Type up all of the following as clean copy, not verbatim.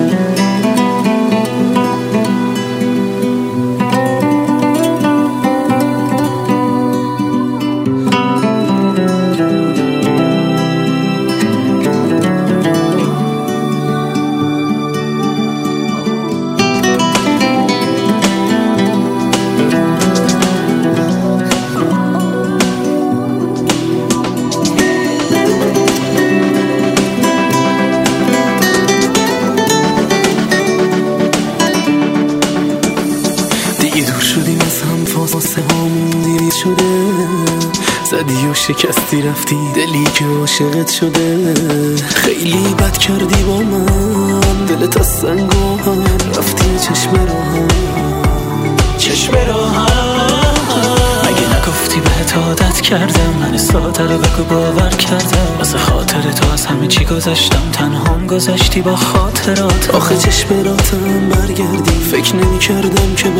زدی و شکستی رفتی دلی که عاشقت شده. خیلی بد کردی با من، دلت از سنگ و هم رفتی چشم راهم. مگه نگفتی بهت عادت کردم، من ساده رو بگو باور کردم. واسه خاطر تو از همه چی گذاشتم، تنهام گذاشتی با خاطرات. آخه چشمراتم برگردی، فکر نمی کردم که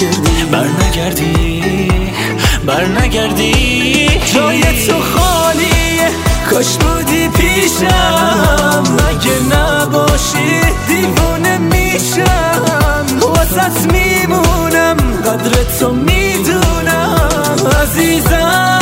برنگردی. جای تو خالیه، کاش بودی پیشم. اگه نباشی دیوونه میشم، واسط میمونم، قدر تو میدونم عزیزم.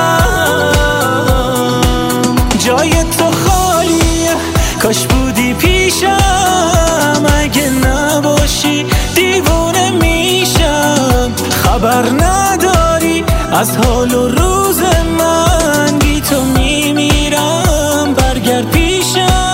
جای تو خالیه، کاش بودی پیشم. اگه نباشی دیوونه میشم. خبر نداری از حال و روز من، بی تو میمیرم، برگرد پیشم.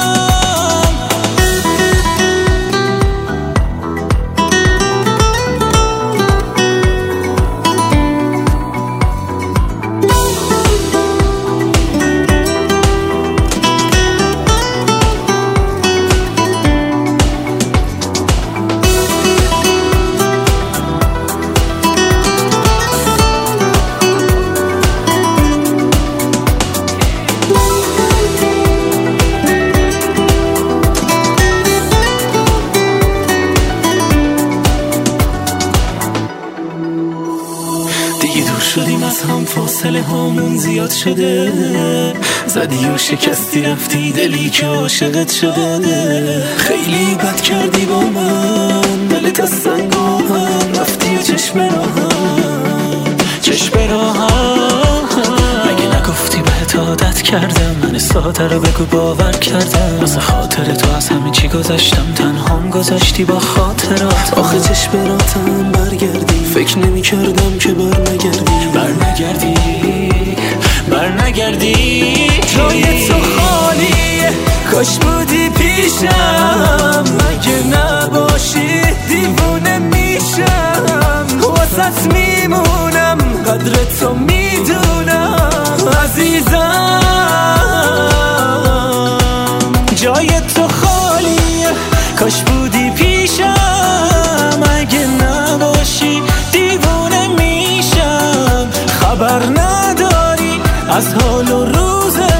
دیگه دور شدیم از هم، فاصله هامون زیاد شده. زدی و شکستی رفتی دلی که عاشقت شده. خیلی بد کردی با من، دلت از سنگ و هم رفتی و چشم راهم. مگه نگفتی بهت عادت کردم، من ساده رو بگو باور کردم. واسه خاطر تو از همه چی گذاشتم، تنهام گذاشتی با خاطرات. آخه چشمراتم برگردی، فکر نمی کردم که برنگردی. جای تو خالیه، کاش بودی پیشم. اگه نباشی دیوونه میشم، واسط میمونم، قدر تو میدونم عزیزم. جای تو خالیه، کاش بودی پیشم. اگه نباشی دیوونه میشم. خبر نداری از حال و روز